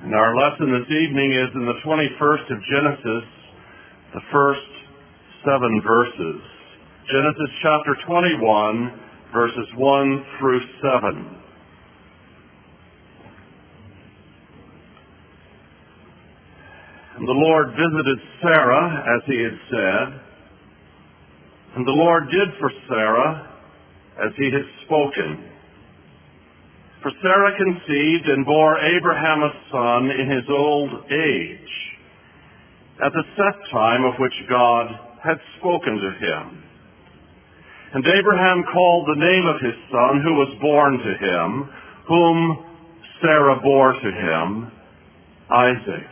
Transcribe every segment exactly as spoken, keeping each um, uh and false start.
And our lesson this evening is in the twenty-first of Genesis, the first seven verses. Genesis chapter twenty-one, verses one through seven. And the Lord visited Sarah, as he had said, and the Lord did for Sarah as he had spoken. For Sarah conceived and bore Abraham a son in his old age, at the set time of which God had spoken to him. And Abraham called the name of his son who was born to him, whom Sarah bore to him, Isaac.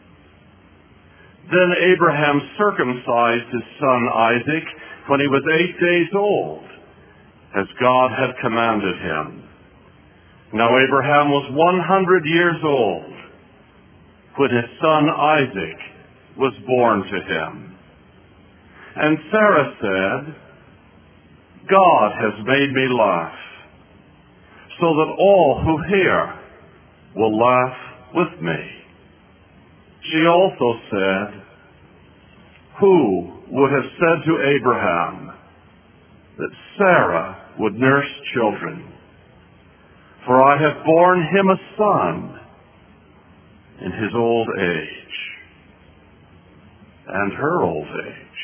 Then Abraham circumcised his son Isaac when he was eight days old, as God had commanded him. Now Abraham was one hundred years old when his son Isaac was born to him. And Sarah said, God has made me laugh, so that all who hear will laugh with me. She also said, who would have said to Abraham that Sarah would nurse children? For I have borne him a son in his old age, and her old age.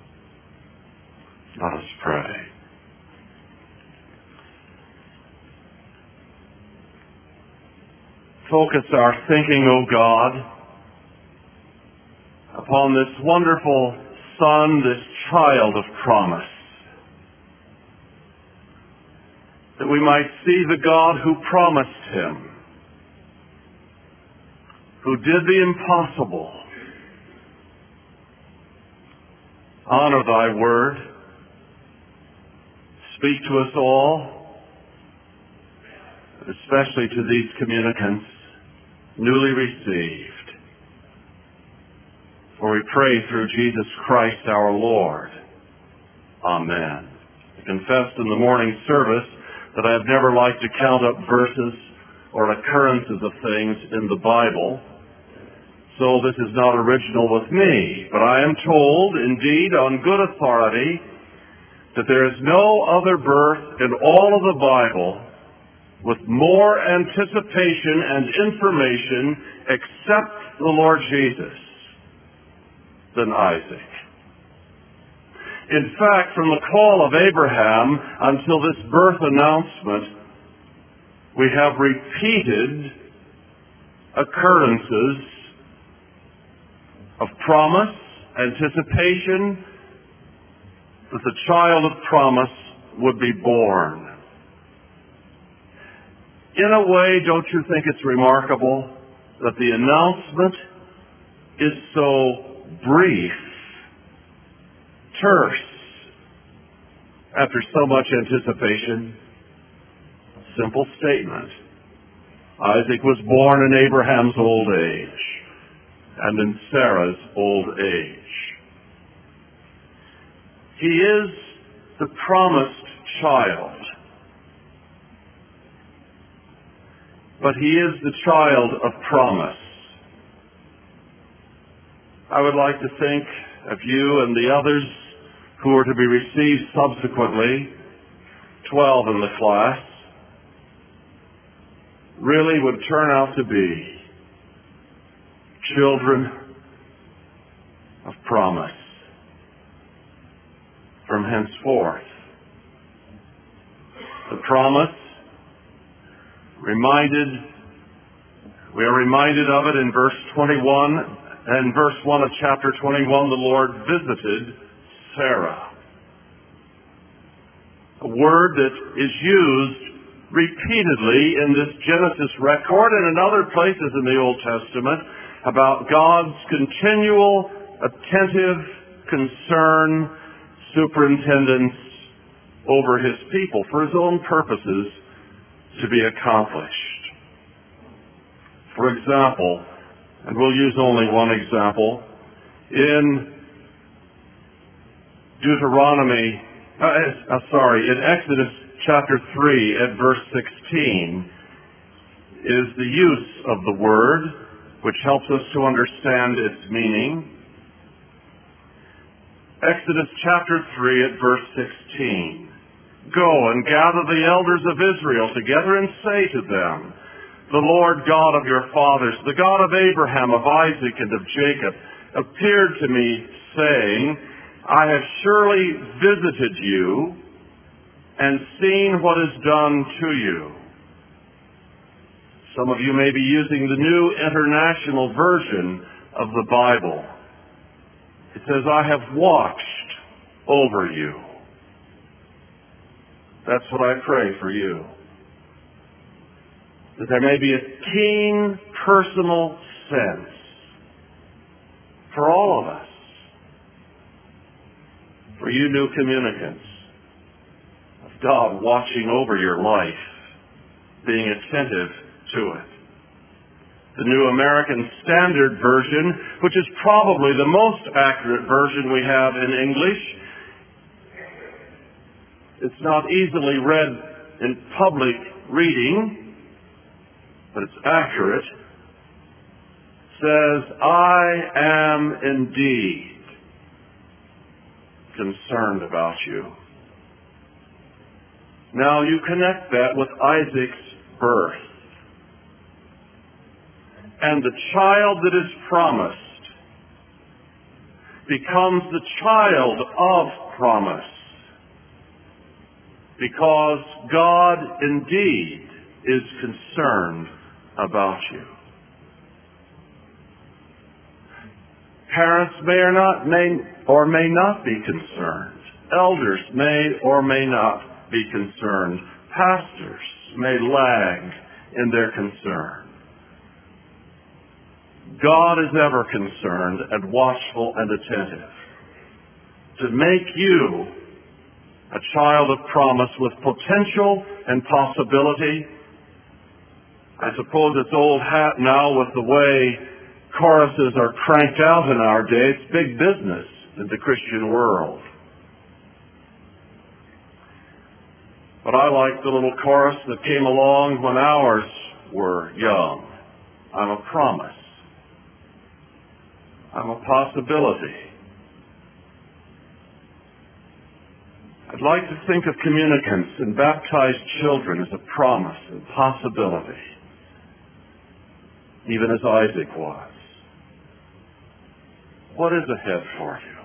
Let us pray. Focus our thinking, O God, upon this wonderful Son, this child of promise, that we might see the God who promised him, who did the impossible. Honor thy word. Speak to us all, especially to these communicants newly received. For we pray through Jesus Christ our Lord. Amen. I confessed in the morning service that I have never liked to count up verses or occurrences of things in the Bible. So this is not original with me, but I am told, indeed, on good authority, that there is no other birth in all of the Bible with more anticipation and information except the Lord Jesus than Isaac. In fact, from the call of Abraham until this birth announcement, we have repeated occurrences of promise, anticipation, that the child of promise would be born. In a way, don't you think it's remarkable that the announcement is so brief, terse, after so much anticipation? Simple statement. Isaac was born in Abraham's old age and in Sarah's old age. He is the promised child, but he is the child of promise. I would like to think of you and the others who are to be received subsequently, twelve in the class, really would turn out to be children of promise from henceforth. The promise, reminded, we are reminded of it in verse twenty-one. And verse one of chapter twenty-one, the Lord visited Sarah. A word that is used repeatedly in this Genesis record and in other places in the Old Testament about God's continual, attentive concern, superintendence over his people for his own purposes to be accomplished. For example, and we'll use only one example, in Deuteronomy, uh, uh, sorry, in Exodus chapter three at verse sixteen is the use of the word which helps us to understand its meaning. Exodus chapter three at verse sixteen. Go and gather the elders of Israel together and say to them, the Lord God of your fathers, the God of Abraham, of Isaac, and of Jacob, appeared to me, saying, I have surely visited you and seen what is done to you. Some of you may be using the New International Version of the Bible. It says, I have watched over you. That's what I pray for you. That there may be a keen personal sense for all of us, for you new communicants, of God watching over your life, being attentive to it. The New American Standard Version, which is probably the most accurate version we have in English. It's not easily read in public reading, but it's accurate. It says, I am indeed concerned about you. Now you connect that with Isaac's birth. And the child that is promised becomes the child of promise, because God indeed is concerned about you. Parents may or not may or may not be concerned. Elders may or may not be concerned. Pastors may lag in their concern. God is ever concerned and watchful and attentive to make you a child of promise with potential and possibility. I suppose it's old hat now with the way choruses are cranked out in our day. It's big business in the Christian world. But I like the little chorus that came along when ours were young. I'm a promise. I'm a possibility. I'd like to think of communicants and baptized children as a promise and possibility, even as Isaac was. What is ahead for you?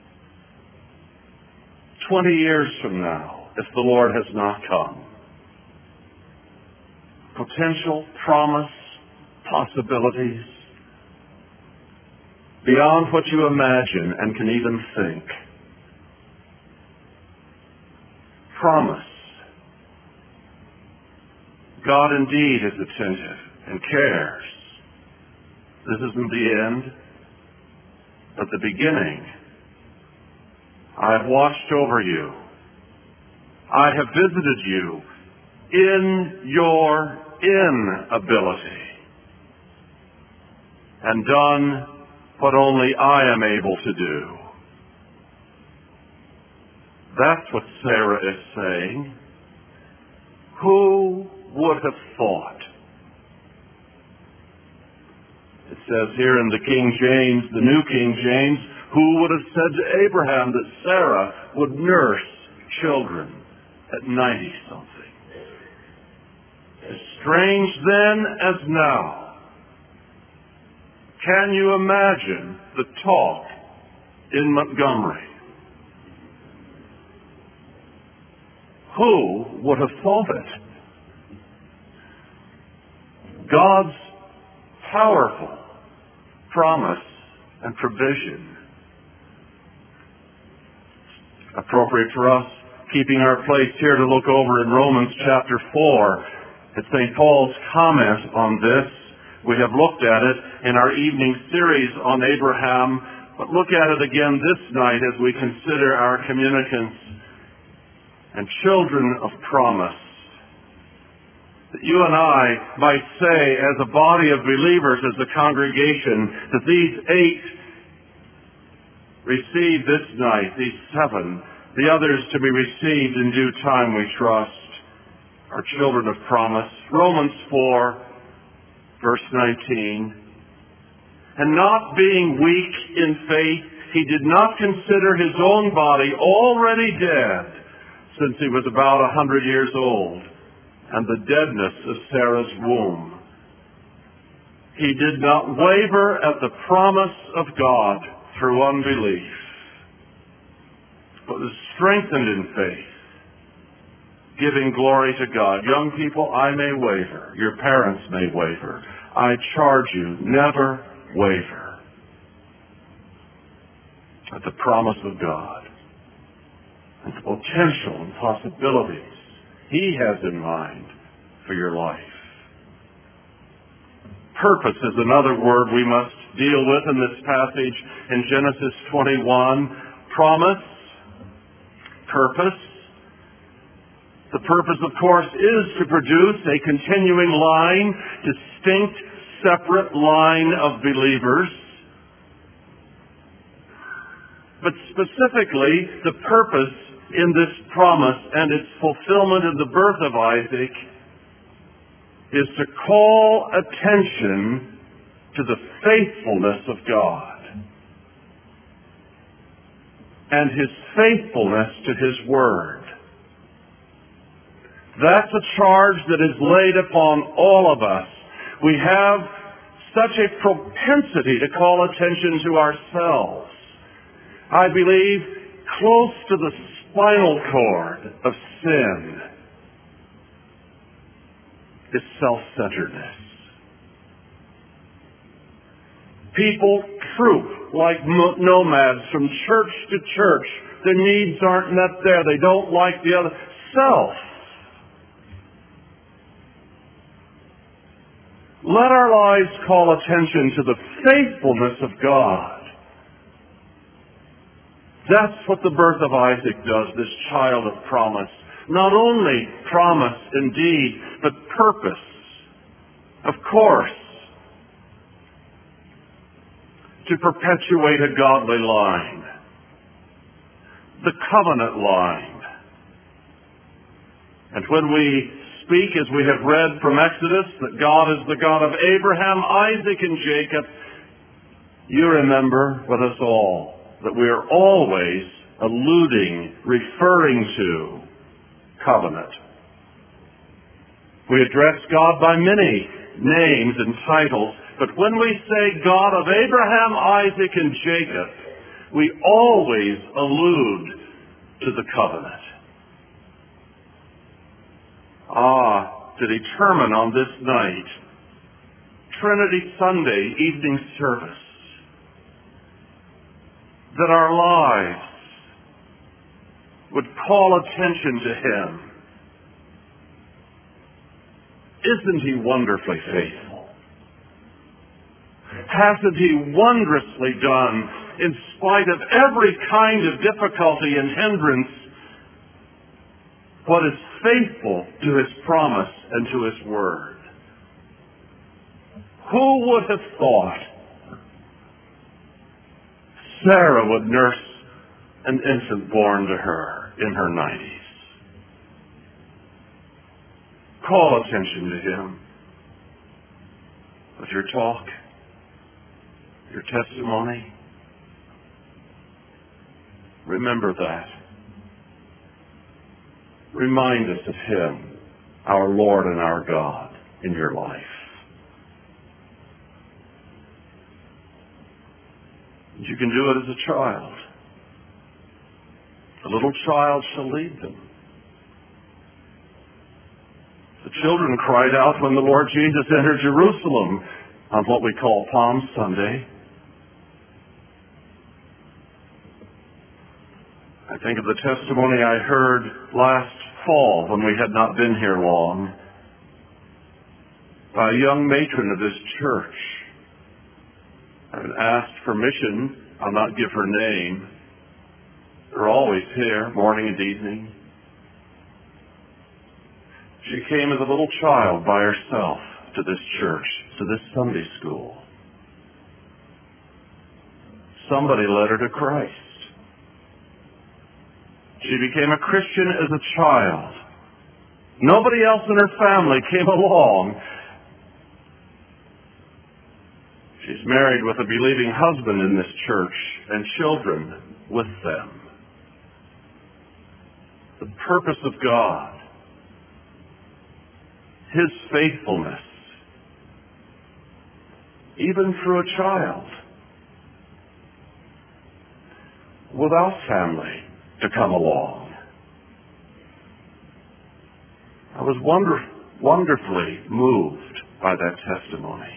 Twenty years from now, if the Lord has not come. Potential, promise, possibilities, beyond what you imagine and can even think. Promise. God indeed is attentive and cares. This isn't the end, but the beginning. I have watched over you. I have visited you in your inability and done what only I am able to do. That's what Sarah is saying. Who would have thought? It says here in the King James, the New King James, who would have said to Abraham that Sarah would nurse children at ninety-something? As strange then as now. Can you imagine the talk in Montgomery? Who would have thought it? God's powerful promise and provision. Appropriate for us, keeping our place here, to look over in Romans chapter four at Saint Paul's comment on this. We have looked at it in our evening series on Abraham, but look at it again this night as we consider our communicants and children of promise. That you and I might say, as a body of believers, as a congregation, that these eight received this night, these seven, the others to be received in due time, we trust, are children of promise. Romans four, verse nineteen. And not being weak in faith, he did not consider his own body already dead, since he was about a hundred years old, and the deadness of Sarah's womb. He did not waver at the promise of God through unbelief, but was strengthened in faith, giving glory to God. Young people, I may waver. Your parents may waver. I charge you, never waver at the promise of God and the potential and possibilities he has in mind for your life. Purpose is another word we must deal with in this passage in Genesis twenty-one. Promise, purpose. The purpose, of course, is to produce a continuing line, distinct, separate line of believers. But specifically, the purpose in this promise and its fulfillment in the birth of Isaac is to call attention to the faithfulness of God and his faithfulness to his word. That's a charge that is laid upon all of us. We have such a propensity to call attention to ourselves. I believe close to the spinal cord of sin is self-centeredness. People troop like nomads from church to church. Their needs aren't met there. They don't like the other. Self. Let our lives call attention to the faithfulness of God. That's what the birth of Isaac does, this child of promise. Not only promise indeed, but purpose. Of course, to perpetuate a godly line. The covenant line. And when we speak, as we have read from Exodus, that God is the God of Abraham, Isaac, and Jacob, you remember with us all that we are always alluding, referring to covenant. We address God by many names and titles, but when we say God of Abraham, Isaac, and Jacob, we always allude to the covenant. Ah, to determine on this night, Trinity Sunday evening service, that our lives would call attention to him. Isn't he wonderfully faithful? Hasn't he wondrously done, in spite of every kind of difficulty and hindrance, what is faithful to his promise and to his word? Who would have thought Sarah would nurse an infant born to her in her nineties? Call attention to him with your talk, your testimony. Remember that. Remind us of him, our Lord and our God, in your life. You can do it as a child. A little child shall lead them. The children cried out when the Lord Jesus entered Jerusalem on what we call Palm Sunday. I think of the testimony I heard last fall when we had not been here long by a young matron of this church. I've been asked permission. I'll not give her name. They're always here, morning and evening. She came as a little child by herself to this church, to this Sunday school. Somebody led her to Christ. She became a Christian as a child. Nobody else in her family came along. She's married with a believing husband in this church and children with them. The purpose of God, His faithfulness, even through a child, without family to come along. I was wonder, wonderfully moved by that testimony.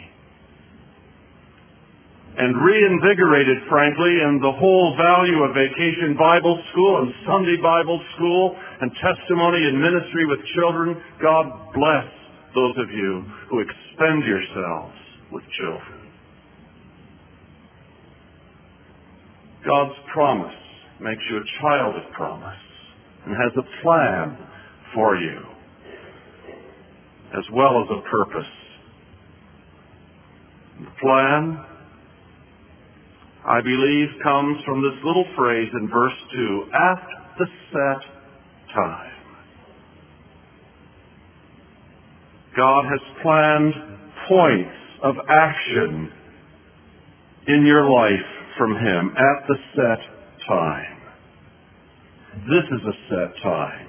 And reinvigorated, frankly, in the whole value of Vacation Bible School and Sunday Bible School and testimony and ministry with children. God bless those of you who expend yourselves with children. God's promise makes you a child of promise and has a plan for you, as well as a purpose. The plan, I believe, comes from this little phrase in verse two, at the set time. God has planned points of action in your life from Him at the set time. This is a set time.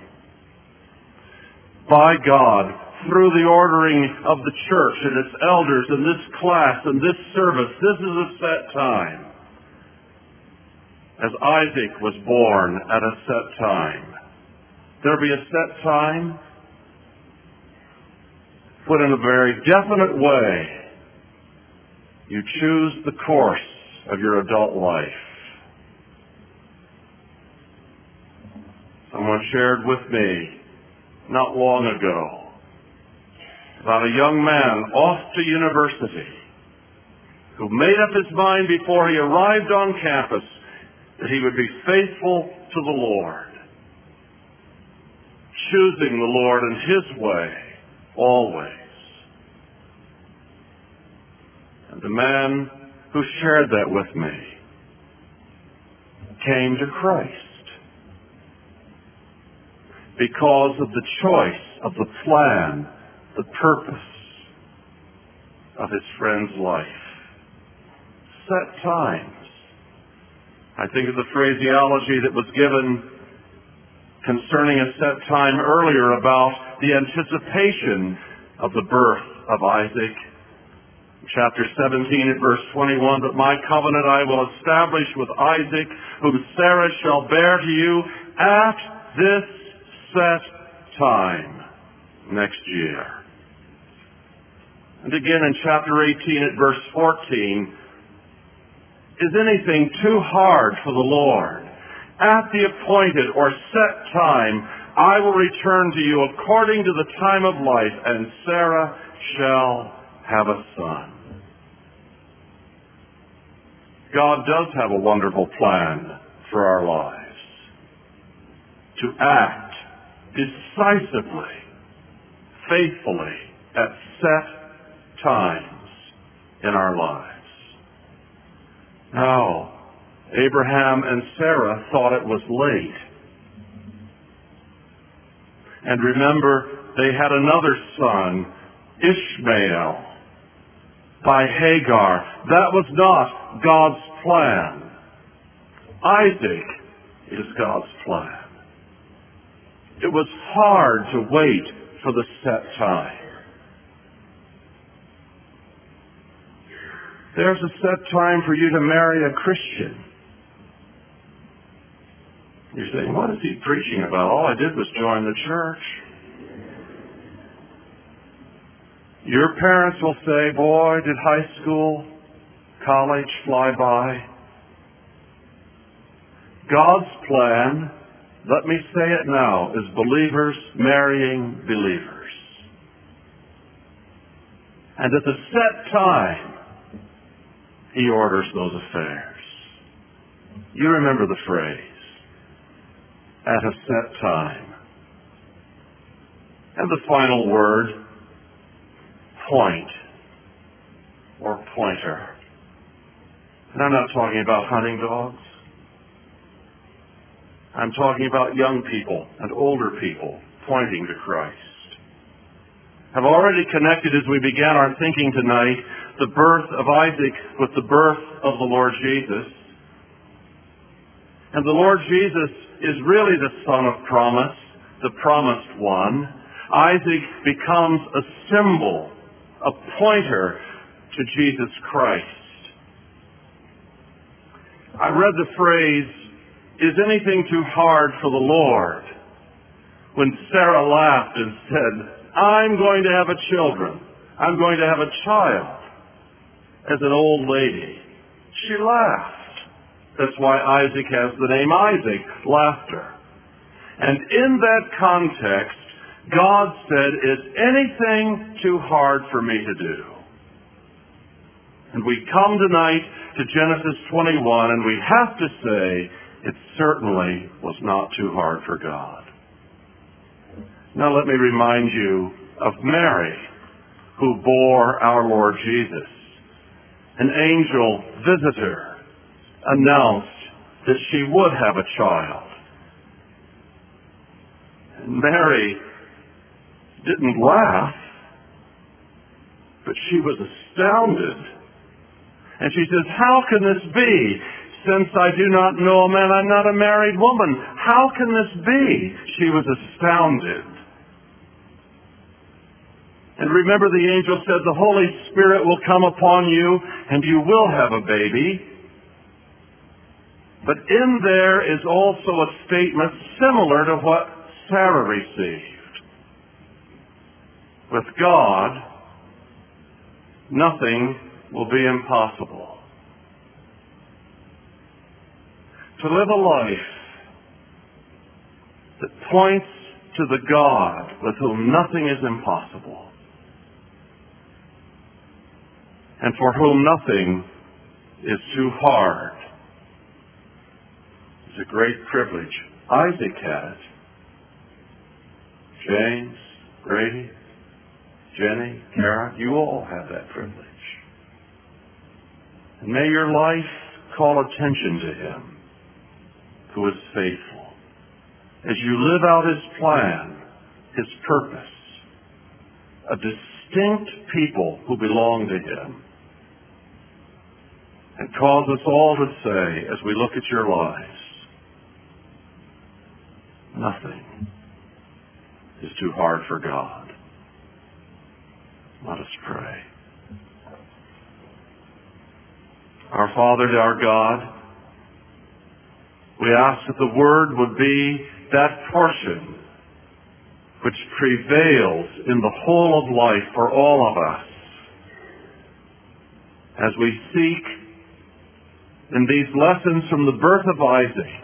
By God, through the ordering of the church and its elders and this class and this service, this is a set time. As Isaac was born at a set time, there'll be a set time when in a very definite way you choose the course of your adult life. Someone shared with me not long ago about a young man off to university who made up his mind before he arrived on campus that he would be faithful to the Lord, choosing the Lord in His way always. And the man who shared that with me came to Christ because of the choice of the plan, the purpose of his friend's life. Set times. I think of the phraseology that was given concerning a set time earlier about the anticipation of the birth of Isaac. Chapter seventeen at verse twenty-one, but my covenant I will establish with Isaac, whom Sarah shall bear to you at this set time next year. And again in chapter eighteen at verse fourteen, is anything too hard for the Lord? At the appointed or set time, I will return to you according to the time of life, and Sarah shall have a son. God does have a wonderful plan for our lives. To act decisively, faithfully, at set times in our lives. Now, Abraham and Sarah thought it was late. And remember, they had another son, Ishmael, by Hagar. That was not God's plan. Isaac is God's plan. It was hard to wait for the set time. There's a set time for you to marry a Christian. You're saying, what is he preaching about? All I did was join the church. Your parents will say, boy, did high school, college fly by. God's plan, let me say it now, is believers marrying believers. And at the set time, He orders those affairs. You remember the phrase, at a set time. And the final word, point or pointer. And I'm not talking about hunting dogs. I'm talking about young people and older people pointing to Christ. I've already connected as we began our thinking tonight the birth of Isaac with the birth of the Lord Jesus. And the Lord Jesus is really the son of promise, the promised one. Isaac becomes a symbol, a pointer to Jesus Christ. I read the phrase, "Is anything too hard for the Lord?" when Sarah laughed and said, "I'm going to have a children. I'm going to have a child." As an old lady, she laughed. That's why Isaac has the name Isaac, laughter. And in that context, God said, "Is anything too hard for me to do?" And we come tonight to Genesis twenty-one, and we have to say, it certainly was not too hard for God. Now let me remind you of Mary, who bore our Lord Jesus. An angel visitor announced that she would have a child. And Mary didn't laugh, but she was astounded. And she says, "How can this be? Since I do not know a man, I'm not a married woman. How can this be?" She was astounded. And remember, the angel said, "The Holy Spirit will come upon you, and you will have a baby." But in there is also a statement similar to what Sarah received. With God, nothing will be impossible. To live a life that points to the God with whom nothing is impossible, and for whom nothing is too hard, is a great privilege. Isaac had it. James, Grady, Jenny, Kara, you all have that privilege. And may your life call attention to Him who is faithful as you live out His plan, His purpose, a distinct people who belong to Him. And cause us all to say, as we look at your lives, nothing is too hard for God. Let us pray. Our Father and our God, we ask that the Word would be that portion which prevails in the whole of life for all of us as we seek in these lessons from the birth of Isaac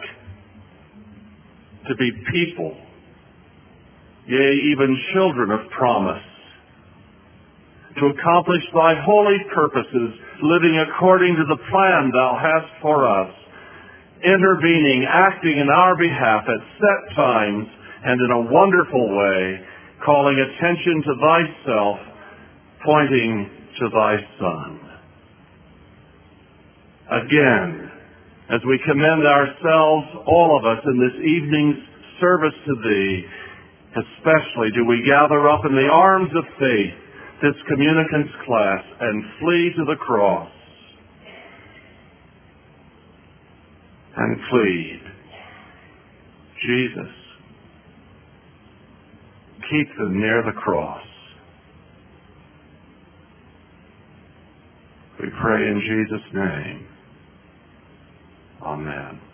to be people, yea, even children of promise, to accomplish thy holy purposes, living according to the plan thou hast for us, intervening, acting in our behalf at set times and in a wonderful way, calling attention to thyself, pointing to thy Son. Again, as we commend ourselves, all of us, in this evening's service to thee, especially do we gather up in the arms of faith, this communicants class, and flee to the cross and plead, Jesus, keep them near the cross. We pray in Jesus' name. Amen.